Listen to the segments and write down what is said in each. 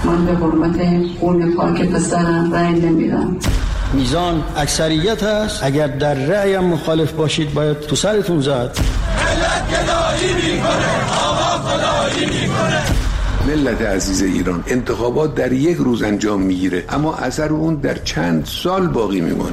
من به حرمت خون پاک پسرم رأی نمیدم. میزان اکثریت هست، اگر در رأیم مخالف باشید باید تو سرتون زد. ملت گدایی میکنه، آقا خدایی میکنه. ملت عزیز ایران، انتخابات در یک روز انجام میگیره اما اثر اون در چند سال باقی میمونه.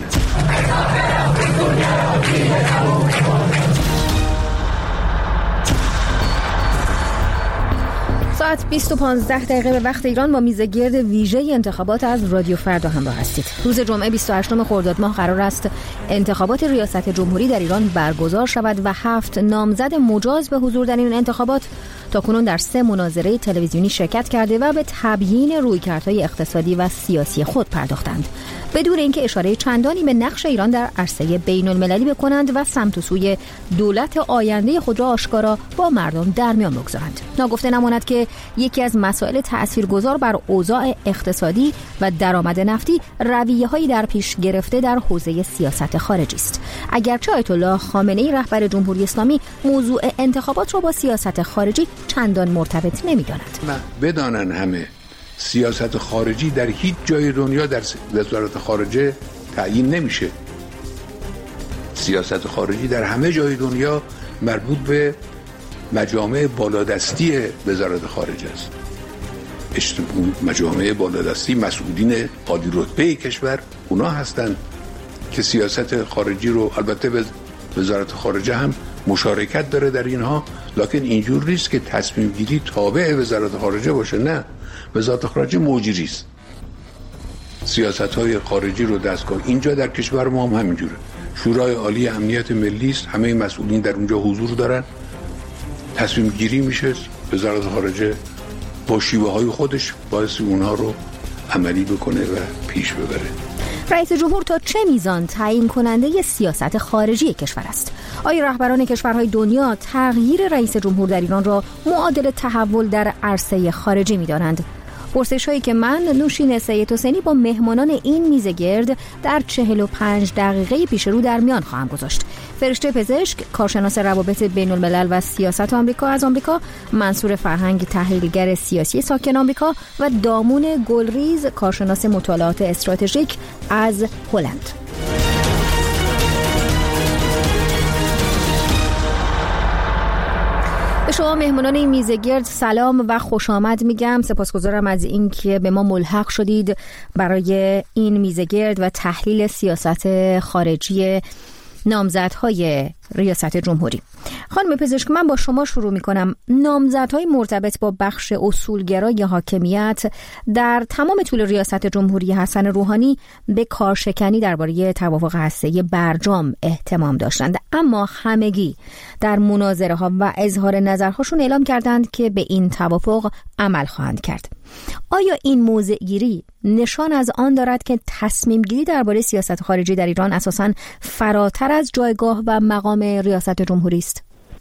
ساعت 20:15 به وقت ایران با میز گرد ویژه انتخابات از رادیو فردا همراه هستید. روز جمعه 28 خرداد ماه قرار است انتخابات ریاست جمهوری در ایران برگزار شود و 7 نامزد مجاز به حضور در این انتخابات تاکنون در 3 مناظره تلویزیونی شرکت کرده و به تبیین رویکردهای اقتصادی و سیاسی خود پرداختند، بدون اینکه اشاره چندانی به نقش ایران در عرصه بین المللی بکنند و سمت و سوی دولت آینده خود را آشکارا با مردم در میان بگذارند. ناگفته نماند که یکی از مسائل تأثیرگذار بر اوضاع اقتصادی و درآمد نفتی رویه‌هایی در پیش گرفته در حوزه سیاست خارجی است. اگرچه آیت الله خامنه‌ای رهبر جمهوری اسلامی موضوع انتخابات را با سیاست خارجی چندان مرتبط نمی‌داند. بدانن همه سیاست خارجی در هیچ جای دنیا در وزارت خارجه تعیین نمیشه. سیاست خارجی در همه جای دنیا مربوط به مجامع بالادستی وزارت خارجه است. مجامع بالادستی مسئولین عالی رتبه کشور اونا هستند که سیاست خارجی رو، البته وزارت خارجه هم مشارکت داره در اینها، لکن اینجور نیست که تصمیم گیری تابع وزارت خارجه باشه. نه، وزارت خارجه مجری است. سیاست‌های خارجی رو دستگاه اینجا در کشور ما هم همینجوره. شورای عالی امنیت ملی است، همه مسئولین در اونجا حضور دارن، تصمیم گیری میشه، وزارت خارجه با شیوه‌های خودش باعث اونها رو عملی بکنه و پیش ببره. رئیس جمهور تا چه میزان تعیین کننده سیاست خارجی کشور است؟ آیا رهبران کشورهای دنیا تغییر رئیس جمهور در ایران را معادل تحول در عرصه خارجی می‌دانند؟ پرسش‌هایی که من نوشین سید حسینی با مهمانان این میز گرد در 45 دقیقه پیش رو در میان خواهم گذاشت. فرشته پزشک، کارشناس روابط بین الملل و سیاست آمریکا از آمریکا، منصور فرهنگ تحلیلگر سیاسی ساکن آمریکا و دامون گلریز، کارشناس مطالعات استراتژیک از هلند. به شما مهمانان این میز گرد سلام و خوش آمد میگم. سپاسگزارم از اینکه به ما ملحق شدید برای این میز گرد و تحلیل سیاست خارجی نامزدهای ریاست جمهوری. خانم پزشک، من با شما شروع میکنم. نامزدهای مرتبط با بخش اصولگرای حاکمیت در تمام طول ریاست جمهوری حسن روحانی به کارشکنی درباره توافق هسته‌ای برجام اهتمام داشتند، اما همگی در مناظره ها و اظهار نظرهاشون اعلام کردند که به این توافق عمل خواهند کرد. آیا این موضع گیری نشان از آن دارد که تصمیم گیری درباره سیاست خارجی در ایران اساساً فراتر از جایگاه و مقام ریاست جمهوری است؟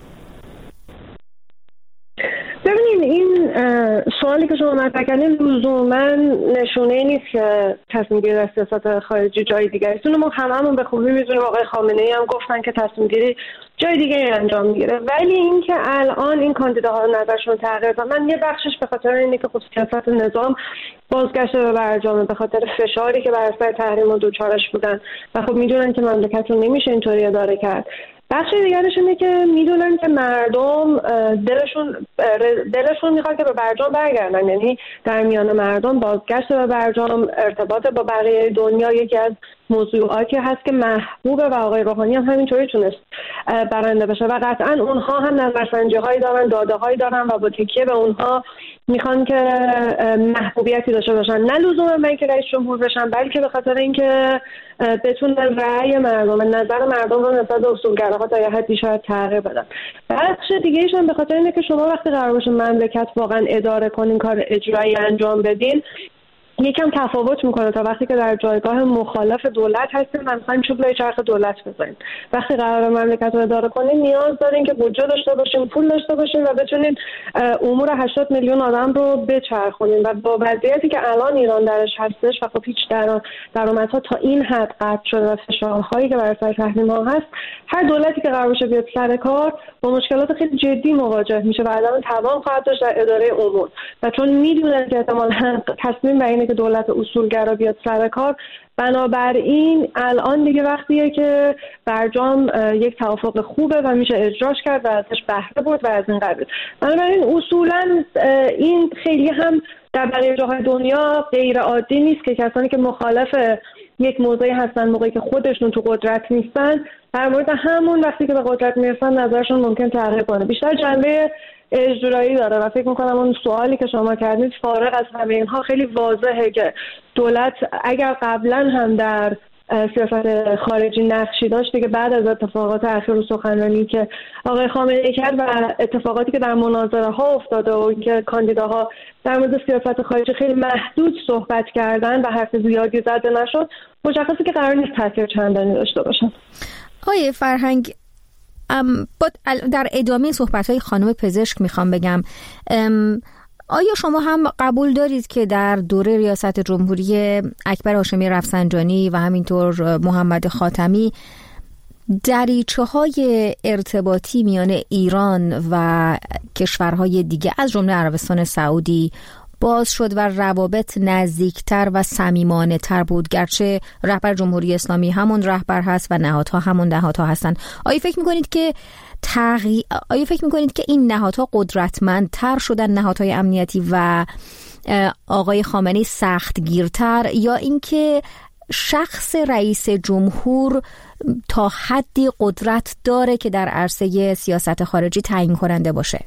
ببینید، این سوالی که شما مطرح کردین لزوما نشونه نیست که تصمیم گیری در سیاست خارجی جای دیگری است. ما هممون به خوبی می‌دونیم، آقای خامنه‌ای هم گفتن که تصمیم گیری جای دیگه انجام میگیره، ولی اینکه الان این کاندیداها نظرشون تغییر داد، من یه بخشش به خاطر اینه که خب سیاست نظام بازگشت به برجام، به خاطر فشاری که بر سر تحریم و دوچارش بودن و خب میدونن که مملکت رو نمیشه اینطوری اداره کرد. بخش دیگرش اینه که میدونن که مردم دلشون میخواد که به برجام برگردن، یعنی در میان مردم بازگشت به برجام، ارتباط با بقیه دنیا یکی از موضوعاتی هست که محبوبه و آقای روحانی هم همینطوری تونست برنده بشه و قطعا اونها هم نظرسنجی هایی دارن، داده هایی دارن و با تکیه به اونها میخوان که محبوبیتی داشته باشن، نه لزوما برای اینکه رئیس جمهور بشن، بلکه به خاطر اینکه بتونن رأی مردم، نظر مردم رو نسبت به اصولگراها تا یه حدی شاید تغییر بدن. بخش دیگه‌ایش هم به خاطر اینه که شما وقتی قرار باشه مملکت واقعا اداره کنین، کار اجرایی انجام بدین، یکم تفاوت میکنه تا وقتی که در جایگاه مخالف دولت هستیم و میخوایم چوب لای چرخ دولت بزنیم. وقتی قرار مملکت رو اداره کنیم نیاز داریم که بودجه داشته باشیم، پول داشته باشیم و بتونیم امور 80 میلیون آدم رو بچرخونیم و با وضعیتی که الان ایران درش هستش و خب هیچ درآمدها تا این حد قطع شده و فشارهایی که بر سر تحریم‌ها هست، هر دولتی که قرار باشه بیاد سر کار با مشکلات خیلی جدی مواجه میشه و عدم توان خواهد داشت در اداره امور و چون میدونن که احتمالاً تصمیم بر اینه که دولت اصولگرا بیاد سر کار، بنابراین الان دیگه وقتیه که برجام یک توافق خوبه و میشه اجراش کرد و ازش بهره برد و از این قبیل. بنابراین اصولا این خیلی هم در بقیه جاهای دنیا غیر عادی نیست که کسانی که مخالف یک موضوعی هستن موقعی که خودشون تو قدرت نیستن در مورد همون وقتی که به قدرت میرسن نظرشون ممکن تغییر کنه. بیشتر جنبه اجرایی داره و فکر میکنم اون سوالی که شما کردید فارغ از همه اینها خیلی واضحه که دولت اگر قبلا هم در سیاست خارجی نقشی داشت دیگه بعد از اتفاقات اخیر و سخنرانی که آقای خامنه‌ای کرد و اتفاقاتی که در مناظره ها افتاده و که کاندیداها در مورد سیاست خارجی خیلی محدود صحبت کردن و حرف زیادی زده نشد، مشخصه که قرار نیست تاثیر چندانی داشته باشن. آقای فرهنگ، در ادامه صحبت‌های خانم پزشک میخوام بگم آیا شما هم قبول دارید که در دوره ریاست جمهوری اکبر هاشمی رفسنجانی و همینطور محمد خاتمی دریچه‌های ارتباطی میان ایران و کشورهای دیگه از جمله عربستان سعودی باز شد و روابط نزدیکتر و صمیمانه‌تر بود، گرچه رهبر جمهوری اسلامی همون رهبر هست و نهادها همون نهادها هستند؟ آیا فکر می‌کنید که این نهادها قدرتمندتر شدن، نهادهای امنیتی و آقای خامنه‌ای سختگیرتر، یا اینکه شخص رئیس جمهور تا حدی قدرت داره که در عرصه سیاست خارجی تعیین کننده باشه؟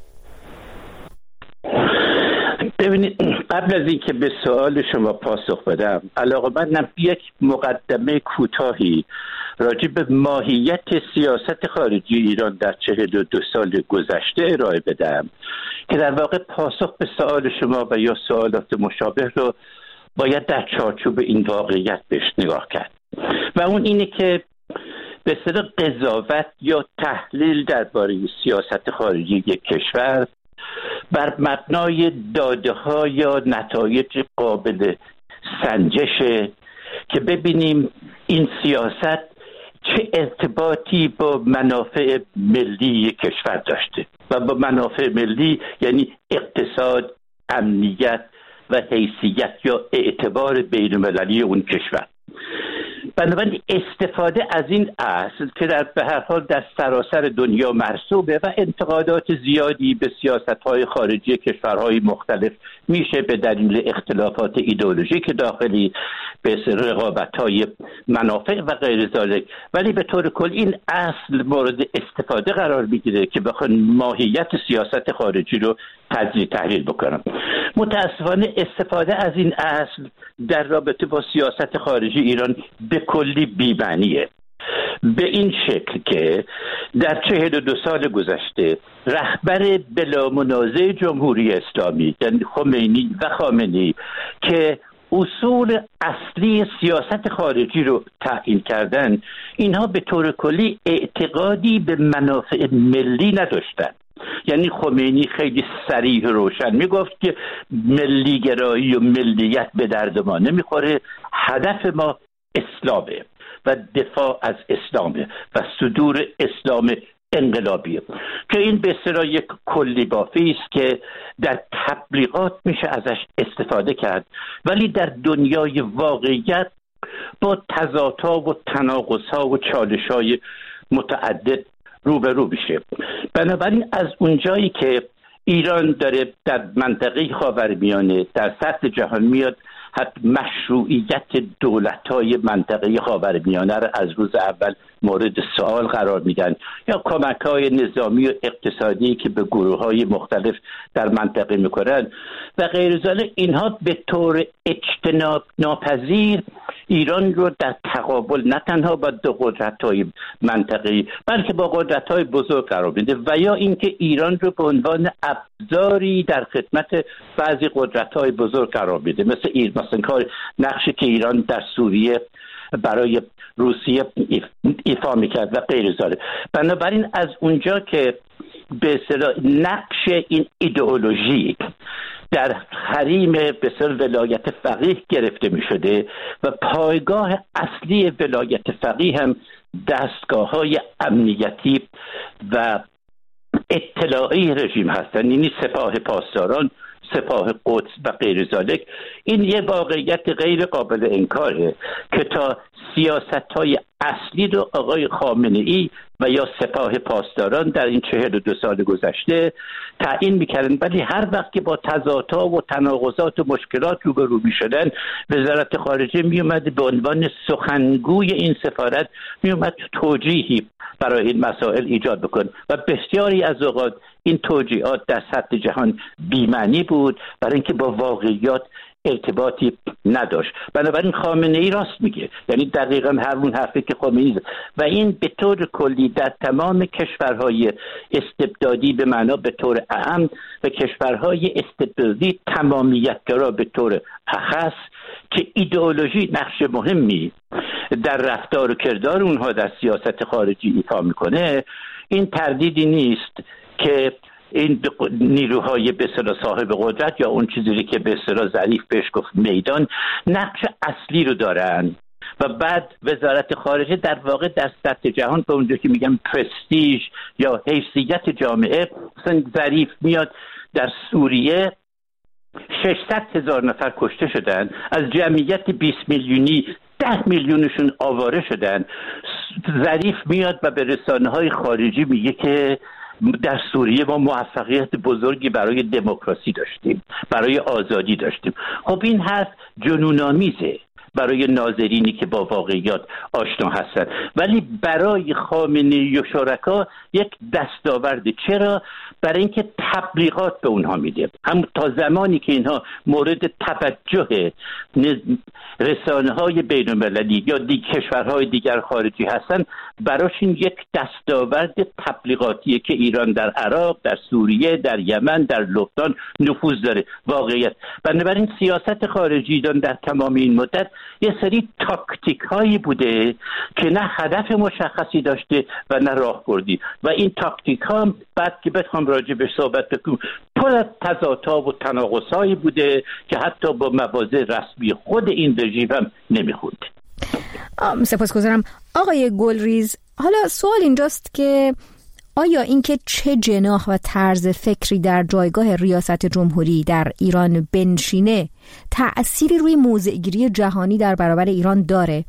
ببینید، قبل از اینکه به سوال شما پاسخ بدم علاقه‌مندم یک مقدمه کوتاهی راجع به ماهیت سیاست خارجی ایران در 42 سال گذشته ارائه بدم که در واقع پاسخ به سوال شما و یا سوالات مشابه رو باید در چارچوب این واقعیت بهش نگاه کرد و اون اینه که به اصطلاح قضاوت یا تحلیل درباره سیاست خارجی یک کشور بر مبنای داده‌ها یا نتایج قابل سنجشه که ببینیم این سیاست چه ارتباطی با منافع ملی کشور داشته و با منافع ملی یعنی اقتصاد، امنیت و حیثیت یا اعتبار بین‌المللی اون کشور. بنابراین استفاده از این اصل که به هر حال در سراسر دنیا مرسوبه و انتقادات زیادی به سیاست‌های خارجی کشورهای مختلف میشه به دلیل اختلافات ایدئولوژیک داخلی، به رقابت‌های منافع و غیر ذلک، ولی به طور کل این اصل مورد استفاده قرار میگیره که بخوان ماهیت سیاست خارجی رو تجزیه تحلیل بکنم. متاسفانه استفاده از این اصل در رابطه با سیاست خارجی ایران به کلی بی‌معنیه، به این شکل که در 42 سال گذشته رهبر بلا منازع جمهوری اسلامی یعنی خمینی و خامنه‌ای که اصول اصلی سیاست خارجی رو تعیین کردن، اینها به طور کلی اعتقادی به منافع ملی نداشتند. یعنی خمینی خیلی صریح و روشن میگفت که ملیگرایی و ملیت به درد ما نمیخوره، هدف ما اسلامه و دفاع از اسلامه و صدور اسلام انقلابیه، که این به اصطلاح یک کلی بافی است که در تبلیغات میشه ازش استفاده کرد، ولی در دنیای واقعیت با تضادها و تناقضها و چالش‌های متعدد روبرو میشه. بنابراین از اونجایی که ایران داره در منطقه خاورمیانه در سطح جهان میاد مشروعیت دولت‌های منطقه خاورمیانه را از روز اول مورد سوال قرار میدن یا کمک‌های نظامی و اقتصادی که به گروه‌های مختلف در منطقه میکنن و غیر ذلک، اینها به طور اجتناب ناپذیر ایران رو در تقابل نه تنها با دو قدرت‌های منطقه‌ای بلکه با قدرت‌های بزرگ قرار میده و یا اینکه ایران رو به عنوان ابزاری در خدمت بعضی قدرت‌های بزرگ قرار میده، مثلا کار نقشی که ایران در سوریه برای روسیه ایفا میکرد و غیر ذلک. بنابراین از اونجا که به اصطلاح نقش این ایدئولوژیک در حریم به اصطلاح ولایت فقیه گرفته میشده و پایگاه اصلی ولایت فقیه هم دستگاه‌های امنیتی و اطلاعی رژیم هستند، یعنی سپاه پاسداران، سپاه قدس و غیر ذلک. این یه واقعیت غیر قابل انکاره که تا سیاست‌های اصلی رو آقای خامنه‌ای و یا سپاه پاسداران در این 42 سال گذشته تعیین می‌کردن، ولی هر وقت که با تضادها و تناقضات و مشکلات روبرو می‌شدن، وزارت خارجه می‌اومد به عنوان سخنگوی این سفارت می‌اومد توجیهی برای این مسائل ایجاد بکن و بسیاری از اوقات این توجیهات در سطح جهان بی‌معنی بود برای اینکه با واقعیات ارتباطی نداشت. بنابراین خامنه‌ای راست میگه، یعنی دقیقاً همون حرفی که خامنه‌ای زد و این به طور کلی در تمام کشورهای استبدادی به معنا به طور عام و کشورهای استبدادی تمامیت‌گرا به طور اخص که ایدئولوژی نقش مهمی در رفتار و کردار اونها در سیاست خارجی ایفا میکنه، این تردیدی نیست که این نیروهای به اصطلاح صاحب قدرت یا اون چیزی که به اصطلاح ظریف بهش گفت میدان نقش اصلی رو دارن و بعد وزارت خارجه در واقع در سطح جهان به اونجا که میگم پرستیژ یا حیثیت جامعه، مثلا ظریف میاد در سوریه 600,000 نفر کشته شدن، از جمعیت 20 میلیونی 10 میلیونشون آواره شدن. ظریف میاد و به رسانه‌های خارجی میگه که در سوریه ما موفقیت بزرگی برای دموکراسی داشتیم، برای آزادی داشتیم. خب این حرف جنون‌آمیزه برای ناظرینی که با واقعیات آشنا هستند، ولی برای خامنه‌ای و شرکا یک دستاورد. چرا؟ برای اینکه تبلیغات به اونها میده. هم تا زمانی که اینها مورد توجه رسانه‌های بین‌المللی یا کشورهای دیگر خارجی هستند، براشون یک دستاورد تبلیغاتیه که ایران در عراق، در سوریه، در یمن، در لبنان نفوذ داره. واقعیت. بنابراین سیاست خارجی ایران در تمام این مدت یه سری تاکتیک هایی بوده که نه هدف مشخصی داشته و نه راهبردی و این تاکتیک ها بعد که بخوام راجع به صحبت بکنم پر از تضادها و تناقض‌هایی بوده که حتی با مواضع رسمی خود این رژیم هم نمیخوند. سپاسگزارم آقای گلریز. حالا سوال اینجاست که آیا اینکه چه جناح و طرز فکری در جایگاه ریاست جمهوری در ایران بنشینه تأثیری روی موضع‌گیری جهانی در برابر ایران داره؟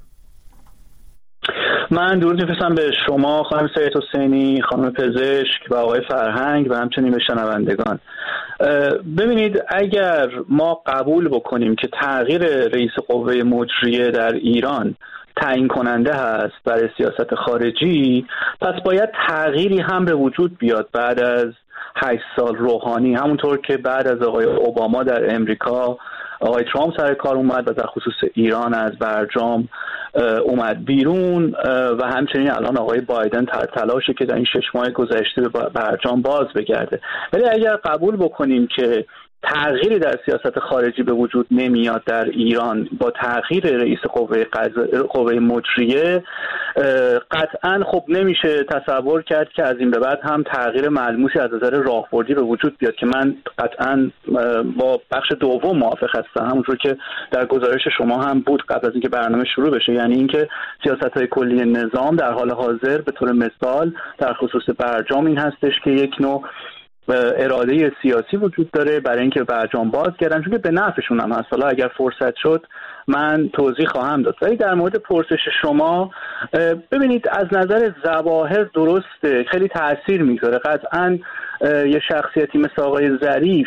من درود می‌فرستم به شما خانم سید حسینی، خانم پزشک و آقای فرهنگ و همچنین به شنوندگان. ببینید، اگر ما قبول بکنیم که تغییر رئیس قوه مجریه در ایران تعیین کننده هست برای سیاست خارجی، پس باید تغییری هم به وجود بیاد بعد از 8 سال روحانی، همونطور که بعد از آقای اوباما در امریکا آقای ترامپ سر کار اومد و در خصوص ایران از برجام اومد بیرون و همچنین الان آقای بایدن تلاشه که در این 6 ماه گذشته به برجام باز بگرده. ولی اگر قبول بکنیم که تغییری در سیاست خارجی به وجود نمیاد در ایران با تغییر رئیس قوه مجریه، قطعا خب نمیشه تصور کرد که از این به بعد هم تغییر ملموسی از نظر راهبردی به وجود بیاد که من قطعا با بخش دوم موافق هستم، همونطور که در گزارش شما هم بود قبل از اینکه برنامه شروع بشه، یعنی اینکه سیاست‌های کلی نظام در حال حاضر به طور مثال در خصوص برجام این هستش که یک نوع اراده سیاسی وجود داره برای اینکه برجام باز کردن، چون که به نفعشون هم هست. حالا اگر فرصت شد من توضیح خواهم داد. ولی در مورد پرسش شما، ببینید از نظر ظواهر درسته، خیلی تأثیر میذاره. قطعاً یه شخصیتی مثل آقای ظریف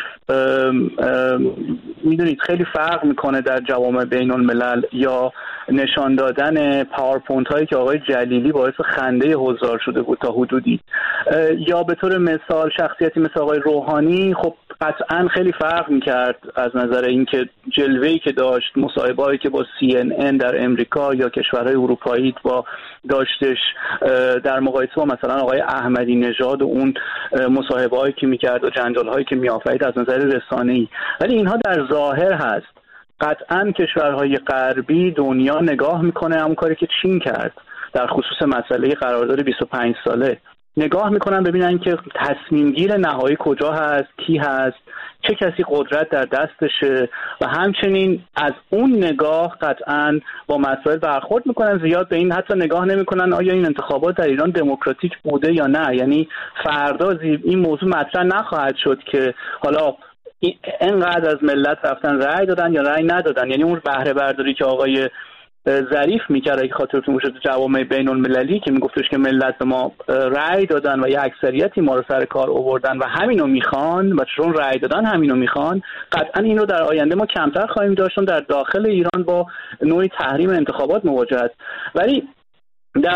میدونید خیلی فرق میکنه در جوامع بین الملل، یا نشان دادن پاورپوینت هایی که آقای جلیلی باعث خنده حضار شده بود تا حدودی، یا به طور مثال شخصیتی مثل آقای روحانی خب قطعا خیلی فرق میکرد از نظر اینکه جلوه‌ای که داشت، مصاحبه‌ای که با CNN در امریکا یا کشورهای اروپایی با داشتش در مقایسه با مثلا آقای احمدی نژاد و اون مصاحبه‌ای که میکرد و جنجال‌هایی که میآفرید از نظر رسانه‌ای. ولی اینها در ظاهر هست. قطعا کشورهای غربی دنیا نگاه میکنه همون کاری که چین کرد در خصوص مسئله قرارداد 25 ساله. نگاه میکنن ببینن که تصمیم گیر نهایی کجا هست، کی هست، چه کسی قدرت در دستشه و همچنین از اون نگاه قطعاً با مسائل برخورد میکنن. زیاد به این حتی نگاه نمیکنن آیا این انتخابات در ایران دموکراتیک بوده یا نه. یعنی فردا این موضوع مطرح نخواهد شد که حالا اینقدر از ملت رفتن رأی دادن یا رأی ندادن. یعنی اون بهره برداری که آقای ظریف میکرد اگه خاطرتون باشه تو جوامع بین المللی که میگفتش که ملت به ما رأی دادن و یه اکثریتی ما رو سر کار آوردن و همینو میخوان و چون رأی دادن همینو میخوان، قطعا این رو در آینده ما کمتر خواهیم داشت در داخل ایران با نوعی تحریم انتخابات مواجه است. ولی در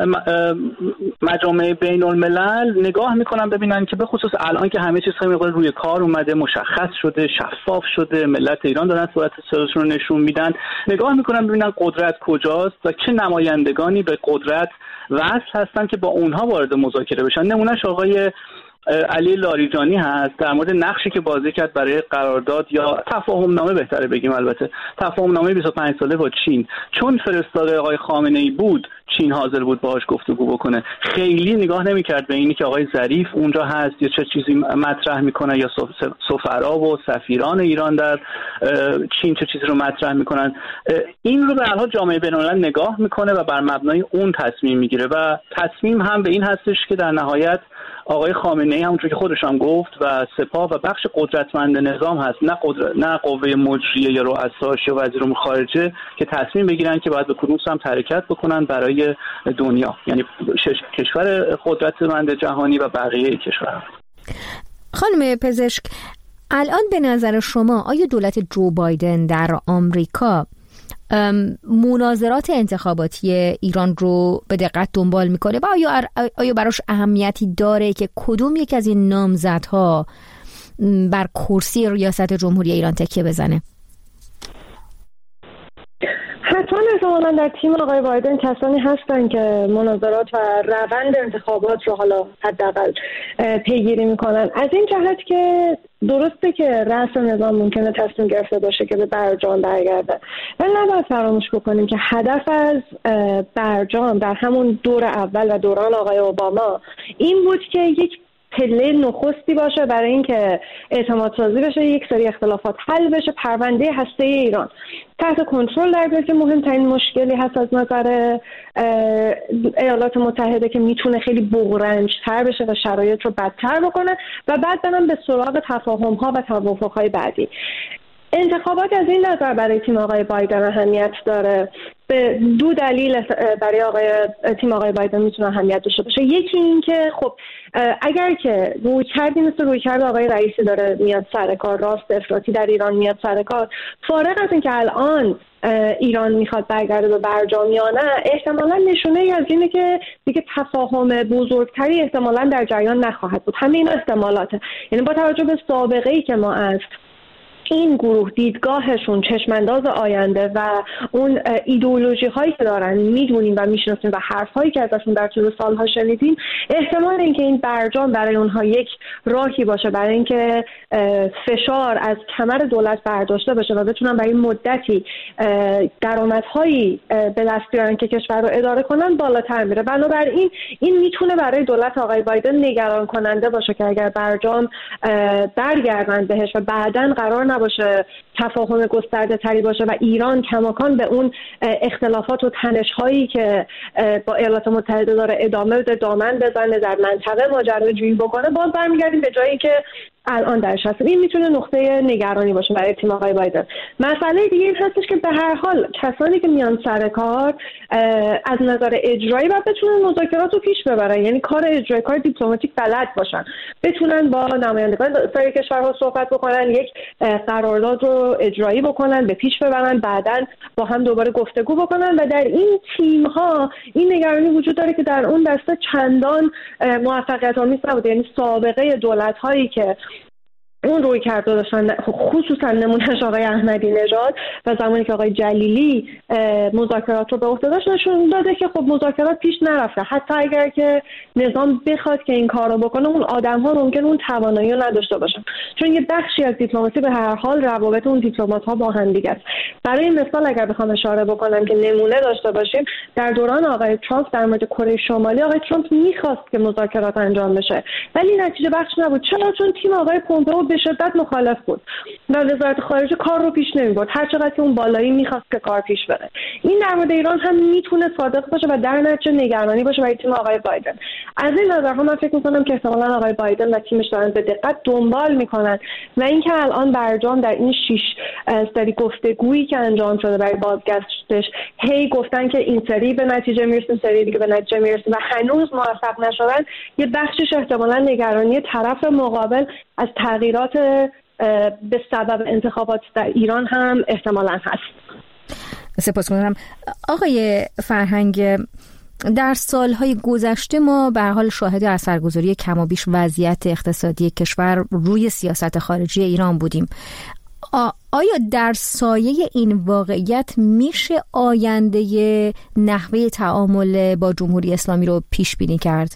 مجامع بین الملل نگاه میکنن ببینن که به خصوص الان که همه چیز خیلی روی کار اومده، مشخص شده، شفاف شده، ملت ایران دارن صورت خودشون رو نشون میدن، نگاه میکنن ببینن قدرت کجاست و چه نمایندگانی به قدرت وصل هستن که با اونها وارد مذاکره بشن. نمونهش آقای علی لاریجانی هست در مورد نقشی که بازی کرد برای قرارداد یا تفاهم نامه بهتره بگیم، البته تفاهم نامه 25 ساله با چین. چون فرستاده آقای خامنه‌ای بود، چین حاضر بود باهاش گفتگو بکنه. خیلی نگاه نمی‌کرد به اینی که آقای ظریف اونجا هست یا چه چیزی مطرح میکنه یا سفرا و سفیران ایران در چین چه چیزی رو مطرح میکنن. این رو به هر حال جامعه بین‌الملل نگاه میکنه و بر مبنای اون تصمیم میگیره و تصمیم هم به این هستش که در نهایت آقای خامنه‌ای همونطور که خودش هم گفت و سپاه و بخش قدرتمند نظام هست، نه قوه مجریه یا رؤساش یا وزیر امور خارجه که تصمیم بگیرن که باید به کدوم سمت حرکت بکنن برای دنیا، یعنی کشور قدرتمند جهانی و بقیه کشورها. خانم پزشک، الان به نظر شما آیا دولت جو بایدن در آمریکا مناظرات انتخاباتی ایران رو به دقت دنبال میکنه و آیا براش اهمیتی داره که کدوم یک از این نامزدها بر کرسی ریاست جمهوری ایران تکیه بزنه؟ حتما احتمالاً در تیم آقای بایدن کسانی هستن که مناظرات و روند انتخابات رو حالا حداقل پیگیری میکنن. از این جهت که درسته که رأس نظام ممکنه تصمیم گرفته باشه که به برجام برگرده، ولی نباید فراموش بکنیم که هدف از برجام در همون دور اول و دوران آقای اوباما این بود که یک پله نخستی باشه برای اینکه اعتماد سازی بشه، یک سری اختلافات حل بشه، پرونده هسته ایران تحت کنترل در بیاد که مهمترین مشکلی هست از نظر ایالات متحده که میتونه خیلی بغرنج‌تر بشه و شرایط رو بدتر بکنه و بعد برن به سراغ تفاهم‌ها و توافق‌های بعدی. انتخابات از این نظر برای تیم آقای بایدن اهمیت داره. به دو دلیل برای تیم آقای بایدن میتونه اهمیت داشته باشه. یکی این که خب اگر که رویکردی مثل رویکرد آقای رئیسی داره میاد سر کار، راست افراطی در ایران میاد سر کار، فارغ از این که الان ایران میخواد برگرده به برجام یا نه، احتمالاً نشونه ای از اینه که دیگه تفاهم بزرگتری احتمالاً در جریان نخواهد بود. همین احتمالاته. یعنی با توجه به سابقه ای که ما از این گروه دیدگاهشون، چشمانداز آینده و اون ایدئولوژی هایی که دارن میدونیم و میشناسیم و حرف هایی که ازشون در طول سالها شنیدیم، احتمال اینکه این برجام برای اونها یک راهی باشه برای اینکه فشار از کمر دولت برداشته بشه و بتونن برای مدتی درآمدهایی به دست بیارن که کشور رو اداره کنن بالاتر میره. بنابراین این میتونه برای دولت آقای بایدن نگران کننده باشه که اگر برجام برگردن بهش و بعداً قرار نباشه تفاهم گسترده تری باشه و ایران کماکان به اون اختلافات و تنش هایی که با ایالات متحده داره ادامه بده، دامن بزنه، در منطقه ماجراجویی بکنه، باز برمیگردیم به جایی که الان درش هستیم. این میتونه نقطه نگرانی باشه برای تیم آقای بایدن. مسئله دیگه این هستش که به هر حال کسانی که میان سر کار از نظر اجرایی باید بتونن مذاکرات رو پیش ببرن، یعنی کار اجرایی، کار دیپلماتیک بلد باشن، بتونن با نمایندگان سایر کشورها صحبت بکنن، یک قرارداد رو اجرایی بکنن، به پیش ببرن، بعداً با هم دوباره گفتگو بکنن. و در این تیم ها این نگرانی وجود داره که در اون دسته چندان موفقیت آمیز نبوده. یعنی سابقه دولت هایی که اون روی کرده داشتن، خصوصا نمونهش آقای احمدی نژاد و زمانی که آقای جلیلی مذاکرات رو به عهده داشت، نشون داده که خب مذاکرات پیش نرفته. حتی اگر که نظام بخواد که این کار رو بکنه، اون آدم‌ها ممکن اون توانایی رو نداشته باشن، چون یه بخشی از دیپلماسی به هر حال روابط اون دیپلمات‌ها با هم دیگه است. برای مثال اگر بخوام اشاره بکنم که نمونه داشته باشیم، در دوران آقای ترامپ در مورد کره شمالی، آقای ترامپ می‌خواست که مذاکرات انجام بشه ولی نتیجه بخش نبود. چرا؟ چون تیم آقای پومپئو به شدت مخالف بود و وزارت خارجه کار رو پیش نمی‌برد، هر چقدر که اون بالایی می‌خواست که کار پیش بره. این در مورد ایران هم میتونه صادق باشه و در نتیجه نگرانی باشه برای تیم آقای بایدن. از این نظر من فکر می‌کنم که احتمالاً آقای بایدن و تیمش دارن به دقت دنبال می‌کنن و اینکه الان برجام در این 6 سری گفتگویی که انجام شده برای بازگشتش هی گفتن که این سری به نتیجه میرسیم، سری دیگه به نتیجه میرسیم و هنوز موفق نشدن، یه بخشش احتمالاً نگرانی طرف مقابل از تغییرات به سبب انتخابات در ایران هم احتمالاً هست. سپاسگزارم. آقای فرهنگ، در سالهای گذشته ما به هر حال شاهد اثرگذاری کم و بیش وضعیت اقتصادی کشور روی سیاست خارجی ایران بودیم. آیا در سایه این واقعیت میشه آینده نحوه تعامل با جمهوری اسلامی رو پیش بینی کرد؟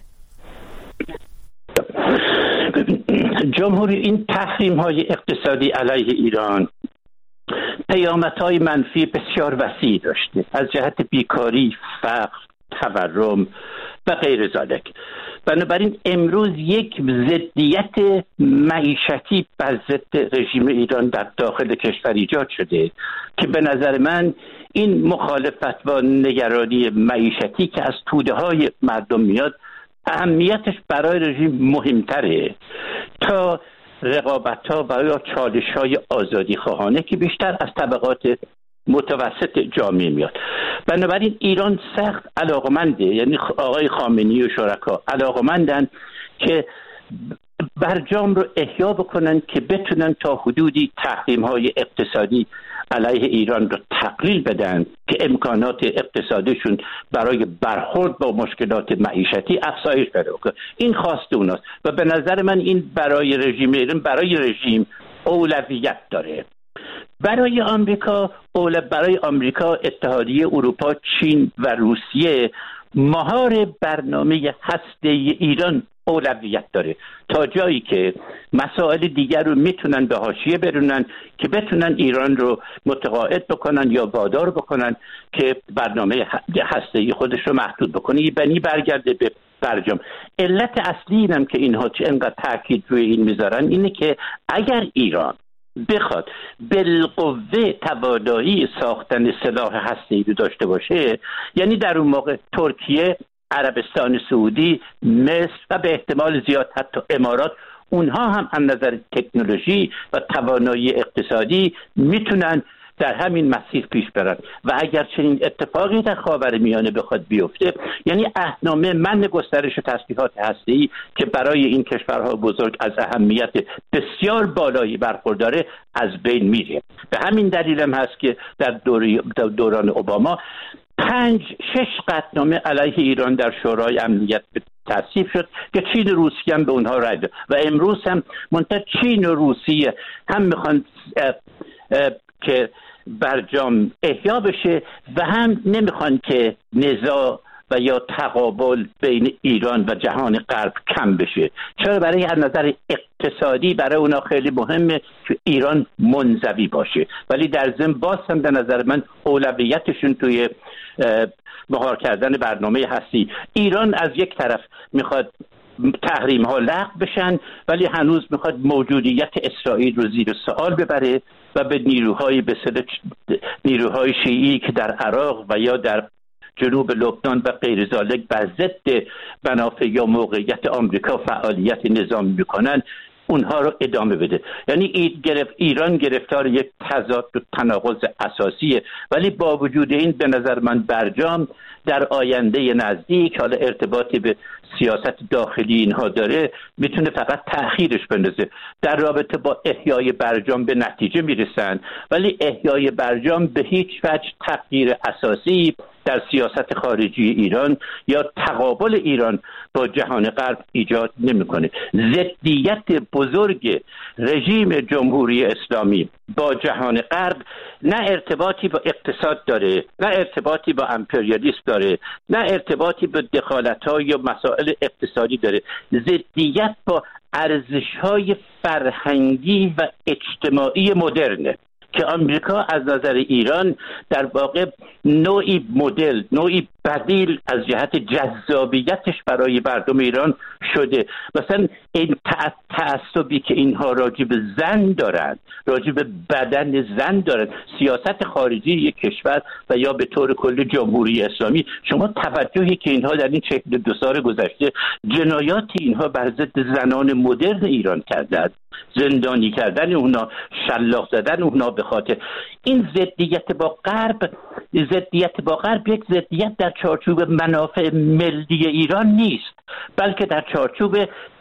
جمهوری این تحریم‌های اقتصادی علیه ایران پیامدهای منفی بسیار وسیع داشته، از جهت بیکاری، فقر، تورم و غیر ذالک. بنابراین امروز یک ضدیت معیشتی بر ضد رژیم ایران در داخل کشور ایجاد شده که به نظر من این مخالفت با نگرانی معیشتی که از توده های مردم میاد، اهمیتش برای رژیم مهمتره تا رقابت‌ها و یا چالش‌های آزادی خواهانه که بیشتر از طبقات متوسط جامعه میاد. بنابراین ایران سخت علاقمنده، یعنی آقای خامنه‌ای و شرکا علاقمندن که برجام رو احیا بکنن که بتونن تا حدودی تحریم‌های اقتصادی علیه ایران رو تقلیل بدن که امکانات اقتصادیشون برای برخورد با مشکلات معیشتی افزایش پیدا کنه. این خواست اوناست و به نظر من این برای رژیم ایران، برای رژیم اولویت داره. برای آمریکا، اتحادیه اروپا، چین و روسیه مهار برنامه هسته ایران اولویت داره تا جایی که مسائل دیگر رو میتونن به حاشیه برونن که بتونن ایران رو متقاعد بکنن یا وادار بکنن که برنامه هسته‌ای خودش رو محدود بکنه، یعنی برگرده به برجام. علت اصلی اینم که اینها چه انقدر تاکید روی این میذارن اینه که اگر ایران بخواد بالقوه توانایی ساختن سلاح هسته‌ای رو داشته باشه، یعنی در اون موقع ترکیه، عربستان سعودی، مصر و به احتمال زیاد حتی امارات، اونها هم از نظر تکنولوژی و توانایی اقتصادی میتونن در همین مسیر پیش برن و اگر چنین اتفاقی در خاورمیانه بخواد بیفته، یعنی عهدنامه منع گسترش تسلیحات هسته‌ای که برای این کشورها بزرگ از اهمیت بسیار بالایی برخورداره از بین میره. به همین دلیل هم هست که در دوران اوباما 5-6 قطعنامه علیه ایران در شورای امنیت تصویب شد که چین و روسیه هم به اونها رای داد و امروز هم منتها چین و روسیه هم میخوان که برجام احیا بشه و هم نمیخوان که نزاع و یا تقابل بین ایران و جهان غرب کم بشه. چرا؟ برای از نظر اقتصادی برای اونا خیلی مهمه که ایران منزوی باشه، ولی در ضمن باز هم به نظر من اولویتشون توی مهار کردن برنامه هستی. ایران از یک طرف میخواد تحریم ها لغو بشن ولی هنوز میخواد موجودیت اسرائیل رو زیر سوال ببره و به نیروهای شیعی که در عراق و یا در جنوب لبنان و غیر ذالک بر ضد منافع یا موقعیت آمریکا فعالیت نظامی میکنن، اونها رو ادامه بده. یعنی ایران گرفتار یک تضاد و تناقض اساسیه، ولی با وجود این به نظر من برجام در آینده نزدیک، حالا ارتباطی به سیاست داخلی اینها داره، میتونه فقط تأخیرش بندازه. در رابطه با احیای برجام به نتیجه میرسن، ولی احیای برجام به هیچ وجه تغییر اساسی در سیاست خارجی ایران یا تقابل ایران با جهان غرب ایجاد نمیکنه. ضدیت بزرگ رژیم جمهوری اسلامی با جهان غرب نه ارتباطی با اقتصاد داره، نه ارتباطی با امپریالیسم داره، نه ارتباطی با دخالت‌های یا مسائل اقتصادی داره. ضدیت با ارزش‌های فرهنگی و اجتماعی مدرنه که آمریکا از نظر ایران در واقع نوعی مدل، نوعی بدیل از جهت جذابیتش برای مردم ایران شده. مثلا این تعصبی که اینها راجع به زن دارند، راجع به بدن زن دارند، سیاست خارجی یک کشور و یا به طور کل جمهوری اسلامی، شما توجهی که اینها در این 42 سال گذشته جنایات اینها بر ضد زنان مدرن ایران کردند، زندانی کردن اونا، شلاق زدن اونا به خاطر این ضدیت با غرب. ضدیت با غرب یک ضدیت در چارچوب منافع ملی ایران نیست، بلکه در چارچوب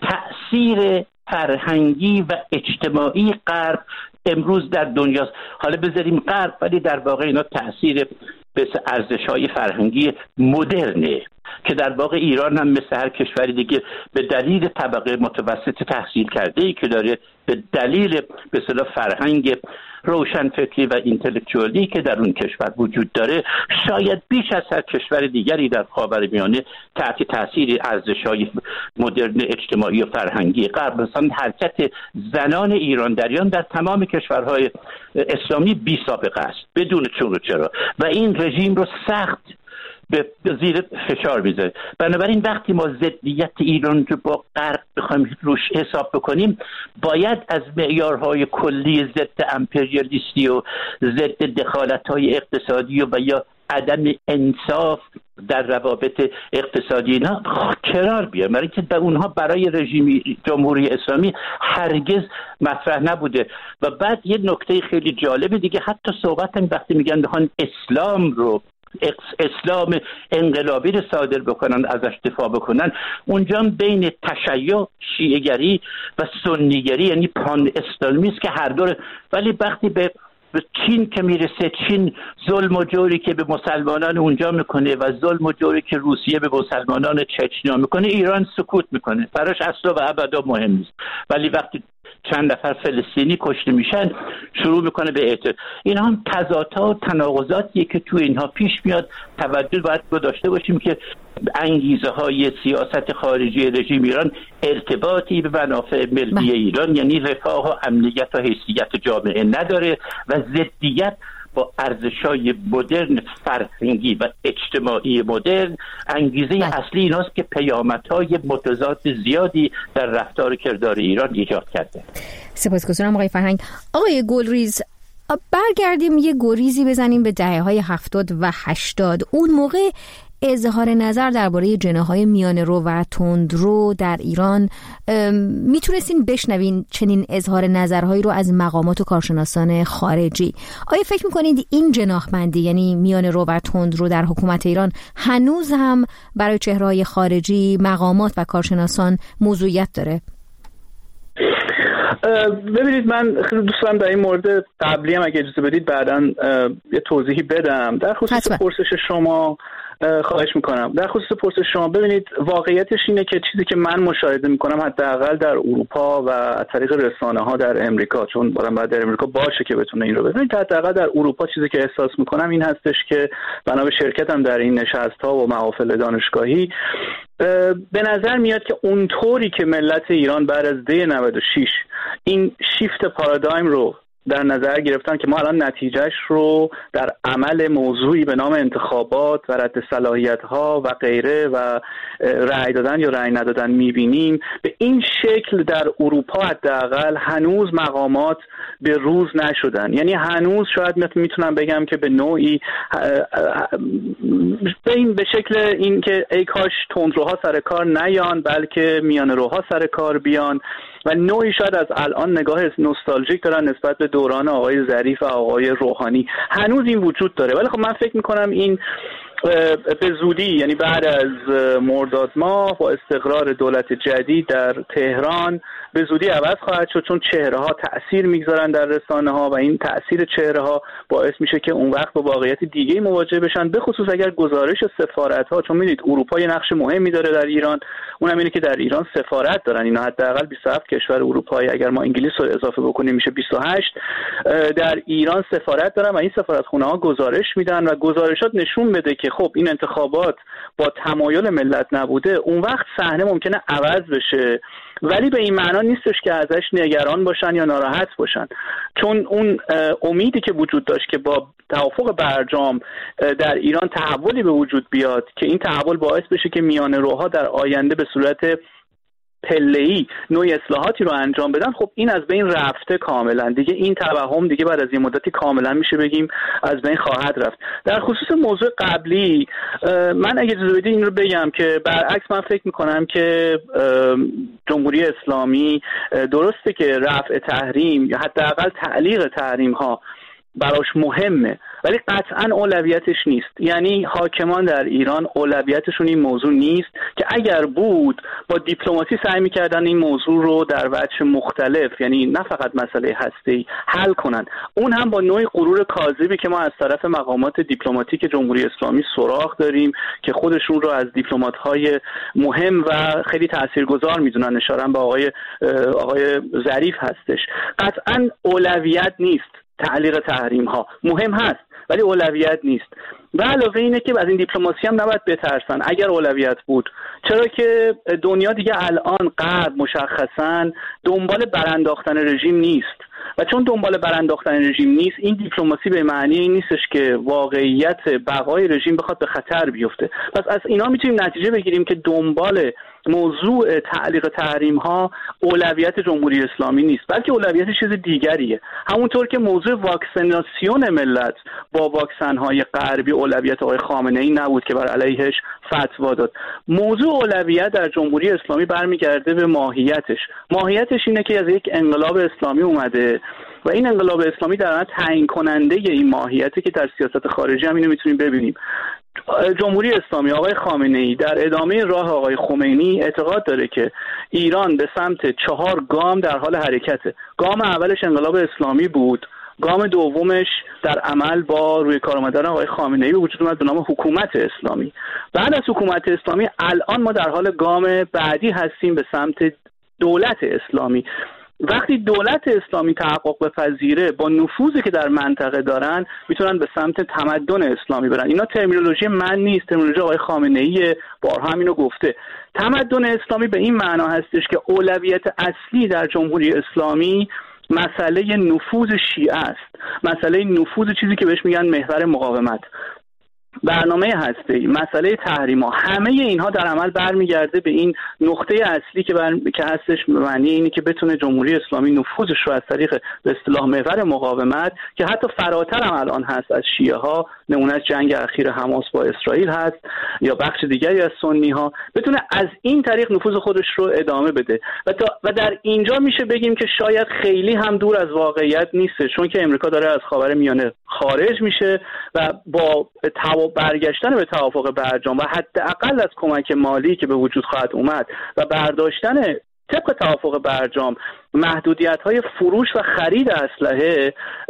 تأثیر فرهنگی و اجتماعی غرب امروز در دنیاست. حالا بذاریم غرب، ولی در واقع اینا تأثیر به ارزش‌های فرهنگی مدرنه که در واقع ایران هم مثل هر کشوری دیگه به دلیل طبقه متوسط تحصیل کرده‌ای که داره، به دلیل به اصطلاح فرهنگ روشنفکری و اینتלקچوالی که در اون کشور وجود داره، شاید بیش از هر کشور دیگری در خاورمیانه تحت تاثیر ارزش‌های مدرن اجتماعی و فرهنگی غرب، مثلا حرکت زنان ایرانیان در تمام کشورهای اسلامی بی سابقه است بدون چون و چرا، و این رژیم رو سخت به زیر فشار میذاره. بنابراین وقتی ما ضدیت ایران رو با غرب بخوایم روش حساب بکنیم، باید از معیارهای کلی ضد امپریالیستی و ضد دخالت‌های اقتصادی و یا عدم انصاف در روابط اقتصادی اینا کنار بیاریم، برای که اونها برای رژیم جمهوری اسلامی هرگز مطرح نبوده. و بعد یه نکته خیلی جالب دیگه، حتی صحبت هم وقتی میگن بخوان اسلام رو، اسلام انقلابی رو صادر بکنن، ازش دفاع بکنن، اونجا بین تشیع، شیعه‌گری و سنی‌گری، یعنی پان اسلامیست که هر دو، ولی وقتی به چین که میرسه، چین ظلم و جوری که به مسلمانان اونجا میکنه و ظلم و جوری که روسیه به مسلمانان چچنیا میکنه، ایران سکوت میکنه، براش اصلا و ابدا مهم نیست. ولی وقتی چند نفر فلسطینی کشته میشن شروع میکنه به اعتراض. اینا هم تضادها و تناقضاتیه که تو اینها پیش میاد. توجه باید داشته باشیم که انگیزه های سیاست خارجی رژیم ایران ارتباطی به منافع ملی ایران، یعنی رفاه و امنیت و حیثیت جامعه نداره و ضدیت با ارزش‌های مدرن فرهنگی و اجتماعی مدرن. انگیزه اصلی ایناست که پیامدهای متضاد زیادی در رفتار کردار ایران ایجاد کرده. سپاسگزارم آقای فرهنگ. آقای گلریز، برگردیم یه گریزی بزنیم به دهه‌های 70 و 80. اون موقع اظهار نظر درباره جناح‌های میانه‌رو و تندرو در ایران میتونستین بشنوین چنین اظهار نظرهایی رو از مقامات و کارشناسان خارجی. آیا فکر میکنید این جناح‌بندی، یعنی میانه‌رو و تندرو در حکومت ایران، هنوز هم برای چهره‌های خارجی، مقامات و کارشناسان موضوعیت داره؟ ببینید، من خیلی دوست دارم در این مورد قبلی هم اگه اجازه بدید بعداً یه توضیحی بدم در خصوص پرسش شما. خواهش میکنم. در خصوص پرسش شما، ببینید واقعیتش اینه که چیزی که من مشاهده میکنم حداقل در اروپا و از طریق رسانه ها در امریکا، چون باید در امریکا باشه که بتونه این رو ببینید، حداقل در اروپا چیزی که احساس میکنم این هستش که بنا به شرکتم در این نشست ها و محافل دانشگاهی، به نظر میاد که اونطوری که ملت ایران بعد از دی 96 این شیفت پارادایم رو در نظر گرفتن که ما الان نتیجهش رو در عمل موضوعی به نام انتخابات و رد صلاحیت‌ها و غیره و رأی دادن یا رأی ندادن می‌بینیم، به این شکل در اروپا حداقل هنوز مقامات به روز نشدن. یعنی هنوز شاید میتونم بگم که به نوعی به شکل این که ای کاش تندروها سر کار نیان بلکه میانه‌روها سر کار بیان، و نوعی شاید از الان نگاه نوستالژیک دارن نسبت به دوران آقای ظریف و آقای روحانی. هنوز این وجود داره، ولی خب من فکر میکنم این به زودی، یعنی بعد از مرداد ماه با استقرار دولت جدید در تهران به زودی عوض خواهد شد، چون چهره ها تأثیر میگذارن در رسانه ها و این تأثیر چهره ها باعث میشه که اون وقت با واقعیت دیگه مواجه بشن، به خصوص اگر گزارش سفارت ها، چون میدید اروپا یه نقش مهمی داره در ایران، اونم اینه که در ایران سفارت دارن اینا، حداقل 27 کشور اروپایی، اگر ما انگلیس رو اضافه بکنیم میشه 28 در ایران سفارت دارن و این سفارتخونه ها گزارش میدن و گزارشات نشون بده که خب این انتخابات با تمایل ملت نبوده، اون وقت صحنه ممکنه عوض بشه، ولی به این معنا نیستش که ازش نگران باشن یا ناراحت باشن، چون اون امیدی که وجود داشت که با توافق برجام در ایران تحولی به وجود بیاد که این تحول باعث بشه که میانه روها در آینده به صورت پله‌ای نوع اصلاحاتی رو انجام بدن، خب این از بین رفته کاملا دیگه. این توهم دیگه بعد از این مدتی کاملا میشه بگیم از بین خواهد رفت. در خصوص موضوع قبلی من اگه اجازه بدید این رو بگم که برعکس من فکر میکنم که جمهوری اسلامی درسته که رفع تحریم یا حداقل تعلیق تحریم ها براش مهمه، ولی قطعا اولویتش نیست. یعنی حاکمان در ایران اولویتشون این موضوع نیست که اگر بود با دیپلماسی سعی میکردن این موضوع رو در وجه مختلف، یعنی نه فقط مسئله هسته‌ای، حل کنن. اون هم با نوعی غرور کاذبی که ما از طرف مقامات دیپلماتیک جمهوری اسلامی سراغ داریم که خودشون رو از دیپلمات‌های مهم و خیلی تاثیرگذار میدونن، اشاره به آقای ظریف هستش. قطعا اولویت نیست تعلیق تحریم ها، مهم هست ولی اولویت نیست. و علاوه اینه که از این دیپلماسی هم نباید بترسن. اگر اولویت بود، چرا که دنیا دیگه الان غرب مشخصا دنبال برانداختن رژیم نیست و چون دنبال برانداختن رژیم نیست، این دیپلماسی به معنی این نیستش که واقعیت بقای رژیم بخواد به خطر بیفته. پس از اینا میتونیم نتیجه بگیریم که دنبال موضوع تعلیق تحریم ها اولویت جمهوری اسلامی نیست، بلکه اولویت چیز دیگریه. همونطور که موضوع واکسیناسیون ملت با واکسن های غربی اولویت آقای خامنه ای نبود که بر علیهش فتوا داد. موضوع اولویت در جمهوری اسلامی برمیگرده به ماهیتش. ماهیتش اینه که از یک انقلاب اسلامی اومده و این انقلاب اسلامی در واقع تعیین کننده این ماهیته که در سیاست خارجی هم اینو میتونیم ببینیم. جمهوری اسلامی آقای خامنه ای در ادامه راه آقای خمینی اعتقاد داره که ایران به سمت 4 گام در حال حرکته. گام اولش انقلاب اسلامی بود، گام دومش در عمل با روی کار آمدن آقای خامنه ای به وجود اومد به نام حکومت اسلامی. بعد از حکومت اسلامی الان ما در حال گام بعدی هستیم به سمت دولت اسلامی. وقتی دولت اسلامی تحقق بپذیره، با نفوذی که در منطقه دارن میتونن به سمت تمدن اسلامی برن. اینا ترمینولوژی من نیست، ترمینولوژی آقای خامنه ای بارها هم اینو گفته. تمدن اسلامی به این معنا هستش که اولویت اصلی در جمهوری اسلامی مسئله نفوذ شیعه است، مسئله نفوذ چیزی که بهش میگن محور مقاومت، برنامه هسته‌ای، مسئله تحریم‌ها، همه اینها در عمل برمیگرده به این نقطه اصلی که هستش، معنی اینه که بتونه جمهوری اسلامی نفوذش رو از طریق به اصطلاح محور مقاومت که حتی فراتر هم الان هست از شیعه ها، نمونهش جنگ اخیر حماس با اسرائیل هست یا بخش دیگری از سنی ها، بتونه از این طریق نفوذ خودش رو ادامه بده و در اینجا میشه بگیم که شاید خیلی هم دور از واقعیت نیست، چون که امریکا داره از خاورمیانه خارج میشه و با برگشتن به توافق برجام و حداقل از کمک مالی که به وجود خواهد اومد و برداشتن طبق توافق برجام محدودیت‌های فروش و خرید اسلحه